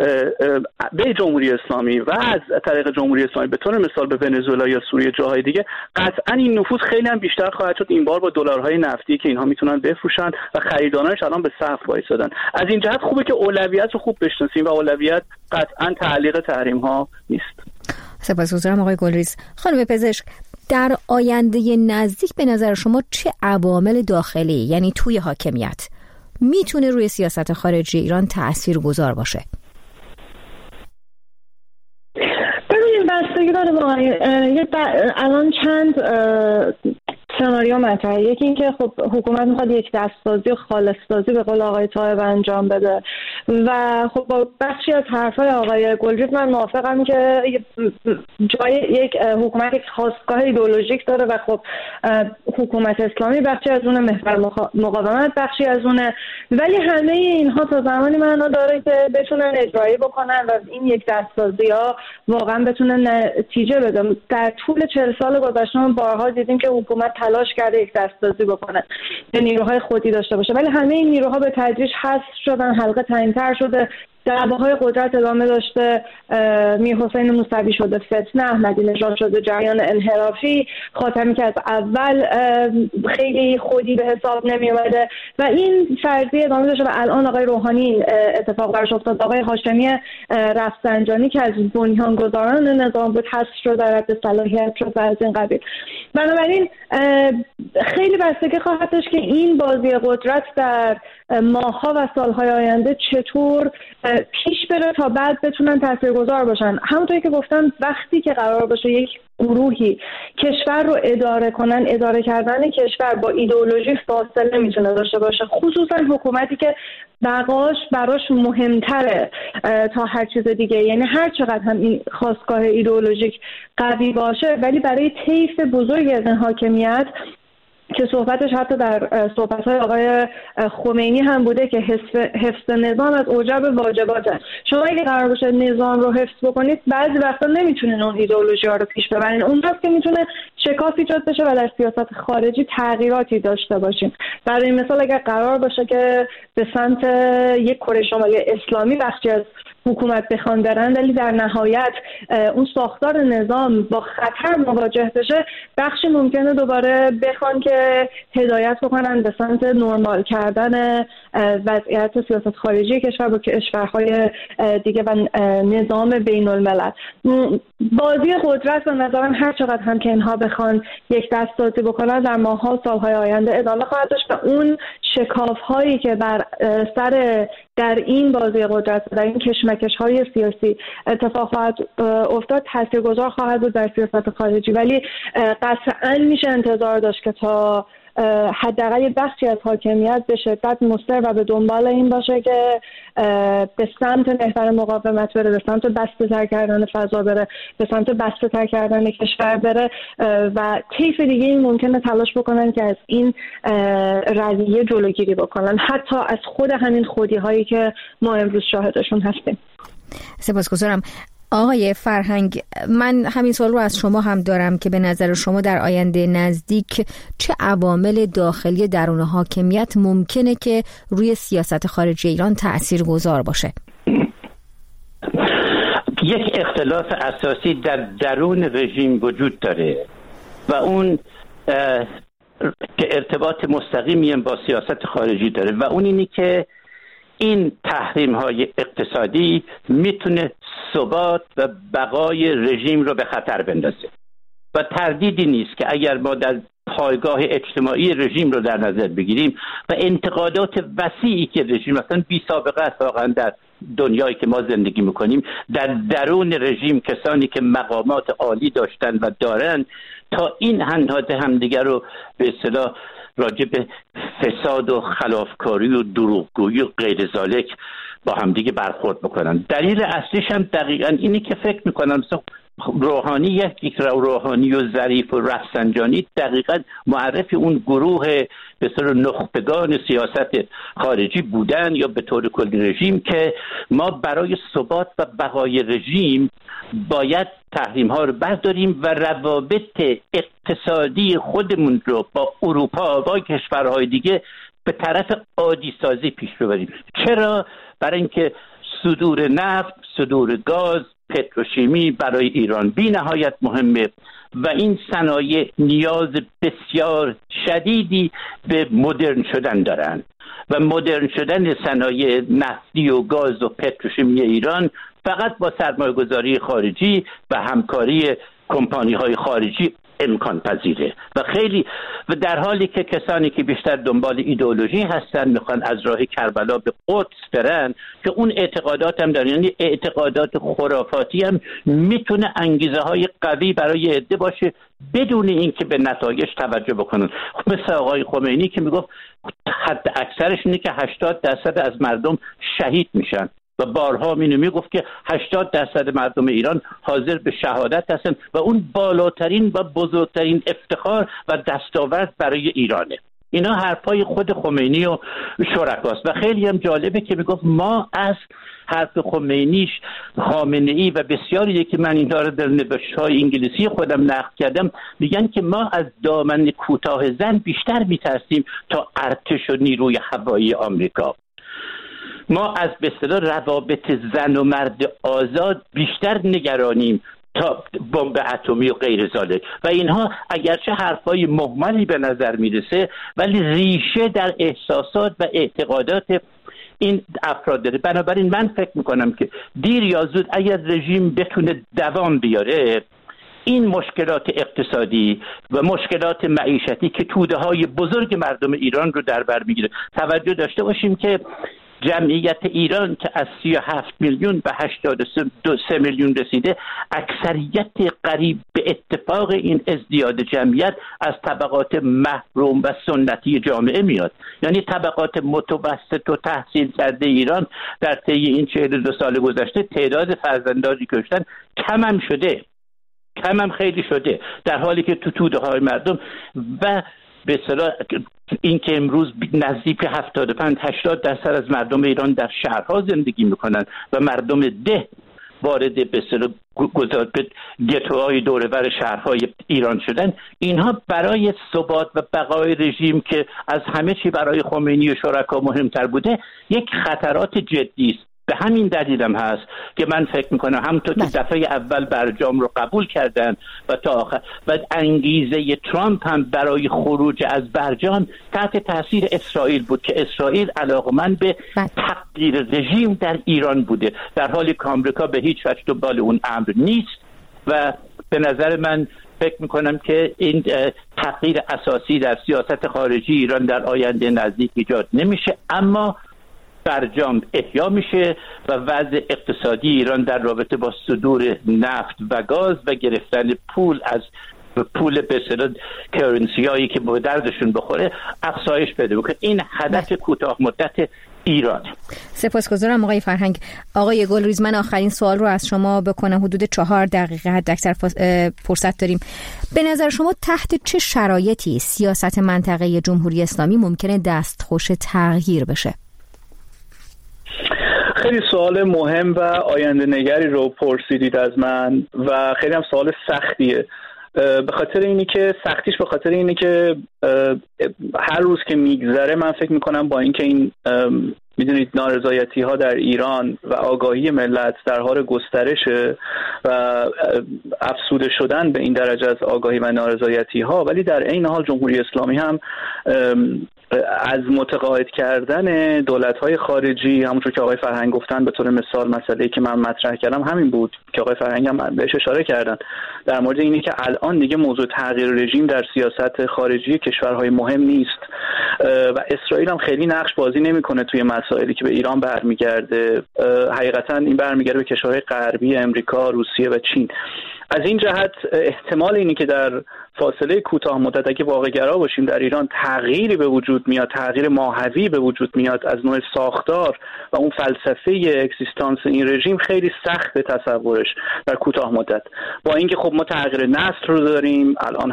به جمهوری اسلامی و از طریق جمهوری اسلامی به طور مثال به ونزوئلا یا سوریه جاهای دیگه، قطعا این نفوذ خیلی هم بیشتر خواهد شد، این بار با دلارهای نفتی که اینها میتونن بفروشن و خریدارانش الان به صف وایسادن. از این جهت خوبه که اولویت رو خوب بشناسیم و اولویت قطعا تعلیق تحریم‌ها نیست. سپاسگزارم آقای گلریز. خانم پزشک، در آینده نزدیک به نظر شما چه عوامل داخلی، یعنی توی حاکمیت، میتونه روی سیاست خارجی ایران تاثیرگذار باشه؟ ببینید بستگی داره واقعا. الان چند سناریو مطرحه. یکی این که خب حکومت میخواد یک دستسازی و خالص‌سازی به قول آقای طاهر انجام بده و خب با بخشی از حرفای آقای گلریز من موافقم که جای یک حکومت یک خاستگاه ایدئولوژیک داره و خب حکومت اسلامی بخشی از اونه، محور مقاومت بخشی از اونه، ولی همه اینها تا زمانی معنا داره که بتونن اجرایی بکنن و این یک دستسازی ها واقعا بتونن نتیجه بده. در طول 40 سال گذشته ما بارها دیدیم که حکومت تلاش کرده یک دستسازی بکنه، به نیروهای خودی داشته باشه، ولی همه این نیروها به تدریج حذف شدن، حلقه تنگ‌تر شده، دعواهای قدرت ادامه داشته، میرحسین موسوی شده فتنه، احمدی نژاد شده جریان انحرافی، خاتمی که از اول خیلی خودی به حساب نمی اومده و این فرضیه ادامه داشته و الان آقای روحانی اتفاق براش افتاد. آقای هاشمی رفسنجانی که از بنیانگذاران نظام بود حذف شد، در رد صلاحیت شد و از این قبیل. بنابراین خیلی بستگی خواهد داشت که این بازی قدرت در ماه‌ها و سال‌های آینده چطور پیش بره تا بعد بتونن تاثیرگذار باشن. همونطوری که گفتم وقتی که قرار باشه یک گروهی کشور رو اداره کنن، اداره کردن کشور با ایدئولوژی فاصله میتونه داشته باشه، خصوصا حکومتی که بقاش براش مهمتره تا هر چیز دیگه. یعنی هر چقدر هم این خاستگاه ایدئولوژیک قوی باشه ولی برای طیف بزرگی از این حاکمیت که صحبتش حتی در صحبت‌های آقای خمینی هم بوده که حفظ نظام از اوجب واجباته. شما اگه قرار باشه نظام رو حفظ بکنید بعضی وقتا نمیتونین اون ایدئولوژی ها رو پیش ببرین. اونجاست که میتونه شکاف ایجاد بشه و در سیاست خارجی تغییراتی داشته باشیم. برای مثال اگر قرار باشه که به سمت یک کره شمالی اسلامی بخشی از حکومت بخوان برن ولی در نهایت اون ساختار نظام با خطر مواجه بشه، بخشی ممکنه دوباره بخوان که هدایت بکنن به سمت نرمال کردن وضعیت سیاست خارجی کشور با کشورهای دیگه و نظام بین الملل. بازی قدرت به نظرم هر چقدر هم که اینها بخوان یک دستسازی بکنن در ماه‌ها سال‌های آینده ادامه خواهد داشت و اون شکاف‌هایی که بر سر در این بازی قدرت در این کشمکش‌های سیاسی اتفاق خواهد افتاد تاثیرگذار خواهد بود در سیاست خارجی، ولی قطعاً میشه انتظار داشت که تا حداقل بخشی از حاکمیت به شدت مصر و به دنبال این باشه که به سمت محور مقاومت بره، به سمت بسته‌تر کردن فضا بره، به سمت بسته‌تر کردن کشور بره و طیف دیگه این ممکنه تلاش بکنن که از این رویه جلوگیری بکنن، حتی از خود همین خودی‌هایی که ما امروز شاهدشون هستیم. سپاسگزارم. آقای فرهنگ، من همین سوال رو از شما هم دارم که به نظر شما در آینده نزدیک چه عوامل داخلی درون حاکمیت ممکنه که روی سیاست خارجی ایران تأثیرگذار باشه؟ یک اختلاف اساسی در درون رژیم وجود داره و اون که ارتباط مستقیمی با سیاست خارجی داره و اون اینی که این تحریم‌های اقتصادی میتونه ثبات و بقای رژیم رو به خطر بندازه و تردیدی نیست که اگر ما در پایگاه اجتماعی رژیم رو در نظر بگیریم و انتقادات وسیعی که رژیم مثلا بی سابقه است واقعا در دنیایی که ما زندگی میکنیم، در درون رژیم کسانی که مقامات عالی داشتن و دارن تا این اندازه همدیگر رو به اصطلاح راجع به فساد و خلافکاری و دروغگویی و غیر ذالک با همدیگه برخورد بکنن. دلیل اصلیش هم دقیقاً اینی که فکر میکنم روحانی یک روحانی و ظریف و رفسنجانی دقیقاً معرف اون گروه به اصطلاح نخبگان سیاست خارجی بودن یا به طور کلی رژیم که ما برای ثبات و بقای رژیم باید تحریم ها رو برداریم و روابط اقتصادی خودمون رو با اروپا و کشورهای دیگه به طرف عادی سازی پیش ببریم. چرا؟ برای اینکه صدور نفت، صدور گاز، پتروشیمی برای ایران بی نهایت مهمه و این صنایع نیاز بسیار شدیدی به مدرن شدن دارن و مدرن شدن صنایع نفتی و گاز و پتروشیمی ایران فقط با سرمایه‌گذاری خارجی و همکاری کمپانی‌های خارجی امکان پذیره و در حالی که کسانی که بیشتر دنبال ایدئولوژی هستن میخوان از راه کربلا به قدس برن که اون اعتقادات هم دارن، یعنی اعتقادات خرافاتی هم میتونه انگیزه های قوی برای عده باشه بدون اینکه به نتایج توجه بکنن. مثل آقای خمینی که میگفت حد اکثرش اینه که 80% از مردم شهید میشن و بارها میگفت که 80% مردم ایران حاضر به شهادت هستن و اون بالاترین و بزرگترین افتخار و دستاورد برای ایرانه. اینا حرفای خود خمینی و شرکاست و خیلی هم جالبه که میگفت ما از حرف خامنه‌ای و بسیاری که من اینها رو در نوشته‌های انگلیسی خودم نقل کردم میگن که ما از دامن کوتاه زن بیشتر میترسیم تا ارتش و نیروی هوایی آمریکا. ما از به اصطلاح روابط زن و مرد آزاد بیشتر نگرانیم تا بمب اتمی و غیر ذالک و اینها اگرچه حرفای مهملی به نظر میرسه ولی ریشه در احساسات و اعتقادات این افراد داره. بنابراین من فکر میکنم که دیر یا زود اگر رژیم بتونه دوام بیاره این مشکلات اقتصادی و مشکلات معیشتی که توده های بزرگ مردم ایران رو در بر میگیره. توجه داشته باشیم که جمعیت ایران که از 37 میلیون به 83 میلیون رسیده، اکثریت قریب به اتفاق این ازدیاد جمعیت از طبقات محروم و سنتی جامعه میاد. یعنی طبقات متوسط و تحصیل کرده ایران در طی این 42 سال گذشته تعداد فرزندانی که داشتن کم هم خیلی شده، در حالی که توده های مردم و به اصطلاح این که امروز نزدیک 75-80% از مردم ایران در شهرها زندگی میکنن و مردم ده وارد به اصطلاح گتوهای دور و بر شهرهای ایران شدن، اینها برای ثبات و بقای رژیم که از همه چی برای خمینی و شرکا مهمتر بوده یک خطرات جدی است. به همین دلیلم هست که من فکر میکنم همونطور که دفعه اول برجام رو قبول کردن و تا آخر و انگیزه ترامپ هم برای خروج از برجام تحت تاثیر اسرائیل بود که اسرائیل علاقمند به تغییر رژیم در ایران بوده، در حالی که آمریکا به هیچ وجه دنبال اون امر نیست و به نظر من فکر میکنم که این تغییر اساسی در سیاست خارجی ایران در آینده نزدیک ایجاد نمیشه، اما برجام احیا میشه و وضع اقتصادی ایران در رابطه با صدور نفت و گاز و گرفتن پول به اصطلاح کرنسی هایی که به دردشون بخوره افزایش پیدا میکنه. این هدف کوتاه مدت ایرانه. سپاسگزارم آقای فرهنگ. آقای گلریز، من آخرین سوال رو از شما بکنم، حدود 4 دقیقه حداکثر فرصت داریم. به نظر شما تحت چه شرایطی سیاست منطقه جمهوری اسلامی ممکنه دستخوش تغییر بشه؟ خیلی سوال مهم و آینده نگری رو پرسیدید از من و خیلی هم سوال سختیه. به خاطر اینه که هر روز که میگذره من فکر میکنم با اینکه این میدونید نارضایتی ها در ایران و آگاهی ملت در حال گسترشه و افسوده شدن به این درجه از آگاهی و نارضایتی ها، ولی در عین حال جمهوری اسلامی هم از متقاعد کردن دولت‌های خارجی، همونطور که آقای فرهنگ گفتن، به طور مثال مسئله‌ای که من مطرح کردم همین بود که آقای فرهنگ هم بهش اشاره کردن در مورد اینی که الان دیگه موضوع تغییر رژیم در سیاست خارجی کشورهای مهم نیست و اسرائیل هم خیلی نقش بازی نمی‌کنه توی مسائلی که به ایران برمیگرده. حقیقتاً این برمیگرده به کشورهای غربی، امریکا، روسیه و چین. از این جهت احتمال اینی که در فاصله کوتاه مدت اگه واقع‌گرا باشیم در ایران تغییری به وجود میاد، تغییر ماهوی به وجود میاد از نوع ساختار و اون فلسفه اکزیستانس این رژیم، خیلی سخت تصورش در کوتاه مدت. با اینکه خب ما تغییر نسل رو داریم، الان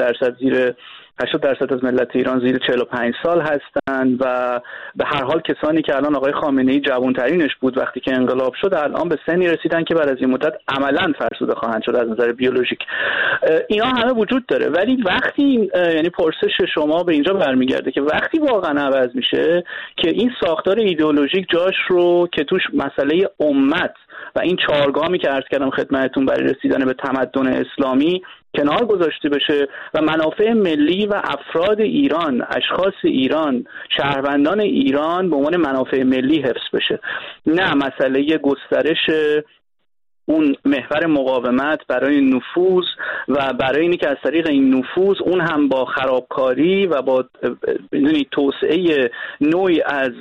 80% از ملت ایران زیر 45 سال هستند و به هر حال کسانی که الان آقای خامنه‌ای جوان‌ترینش بود وقتی که انقلاب شد الان به سنی رسیدن که بعد از این مدت عملاً فرسوده خواهند شد از نظر بیولوژیک. اینا همه وجود داره، ولی وقتی یعنی پرسش شما به اینجا برمیگرده که وقتی واقعا عوض میشه که این ساختار ایدئولوژیک جاش رو که توش مسئله امت و این چهارگامی که عرض کردم خدمتتون برای رسیدن به تمدن اسلامی کنار گذاشته بشه و منافع ملی و افراد ایران، اشخاص ایران، شهروندان ایران به عنوان منافع ملی حفظ بشه، نه مسئله گسترش اون محور مقاومت برای نفوذ و برای اینی که از طریق این نفوذ اون هم با خرابکاری و با توسعه نوعی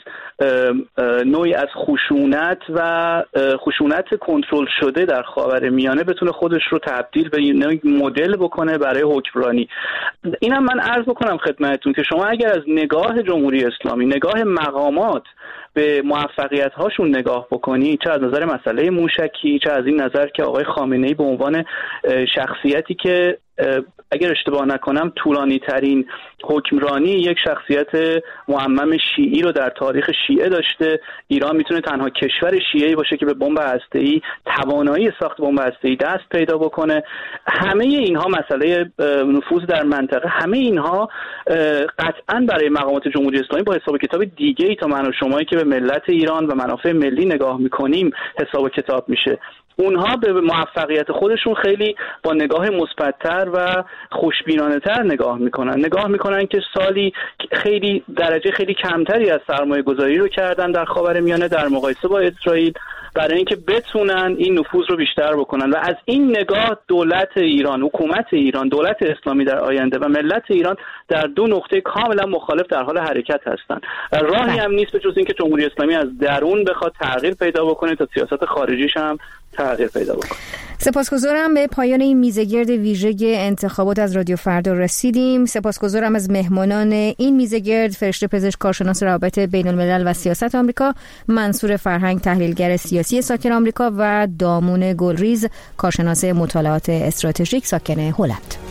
از خشونت و خشونت کنترل شده در خاورمیانه بتونه خودش رو تبدیل به یک مدل بکنه برای حکمرانی. اینم من عرض بکنم خدمتتون که شما اگر از نگاه جمهوری اسلامی، نگاه مقامات به موفقیت هاشون نگاه بکنی، چه از نظر مسئله موشکی، چه از این نظر که آقای خامنه‌ای به عنوان شخصیتی که اگر اشتباه نکنم طولانی ترین حکمرانی یک شخصیت معمم شیعی رو در تاریخ شیعه داشته، ایران میتونه تنها کشور شیعی باشه که به بمب هسته‌ای، توانایی ساخت بمب هسته‌ای دست پیدا بکنه. همه اینها مسئله نفوذ در منطقه، همه اینها قطعاً برای مقامات جمهوری اسلامی با حساب کتاب دیگه‌ای تا من و شمایی که به ملت ایران و منافع ملی نگاه می‌کنیم حساب کتاب میشه. اونها به موفقیت خودشون خیلی با نگاه مثبت‌تر و خوشبینانه‌تر نگاه میکنن که سالی خیلی درجه خیلی کمتری از سرمایه گذاری رو کردن در خاورمیانه در مقایسه با اسرائیل، برای اینکه بتونن این نفوذ رو بیشتر بکنن. و از این نگاه دولت ایران، حکومت ایران، دولت اسلامی در آینده و ملت ایران در دو نقطه کاملا مخالف در حال حرکت هستن. راهی هم نیست به جز اینکه جمهوری اسلامی از درون بخواد تغییر پیدا بکنه تا سیاست خارجیش هم تغییر پیدا بکنه. سپاسگزارم. به پایان این میزگرد ویژه انتخابات از رادیو فردا رسیدیم. سپاسگزارم از مهمانان این میزگرد: فرشته پزشک، کارشناس روابط بین الملل و سیاست آمریکا، منصور فرهنگ، تحلیلگر سیاسی ساکن آمریکا، و دامون گلریز، کارشناس مطالعات استراتژیک ساکن هلند.